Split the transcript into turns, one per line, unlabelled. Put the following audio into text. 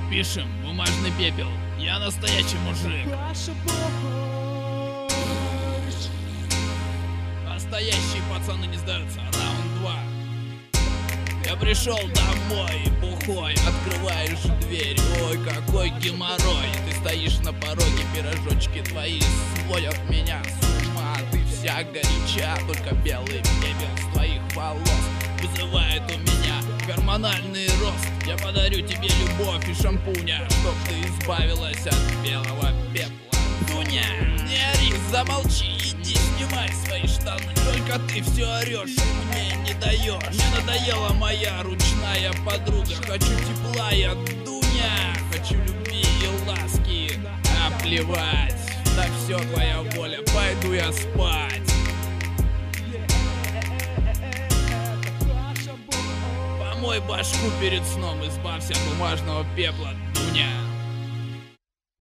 Пишем, бумажный пепел. Я настоящий мужик. Настоящие пацаны не сдаются. Раунд 2. Я пришел домой, бухой, открываешь дверь. Ой, какой геморрой. Ты стоишь на пороге, пирожочки твои сводят меня с ума. Ты вся горяча, только белый пепел с твоих волос вызывает у меня гормональный рост. Я подарю тебе любовь и шампуня, чтоб ты избавилась от белого пепла. Дуня, не ори, замолчи, иди снимай свои штаны. Только ты все орешь, мне не даешь. Мне надоела моя ручная подруга. Хочу тепла я, Дуня, хочу любви и ласки. А плевать, да все твоя воля, пойду я спать. Помой башку перед сном, избавься от бумажного пепла, Дуня.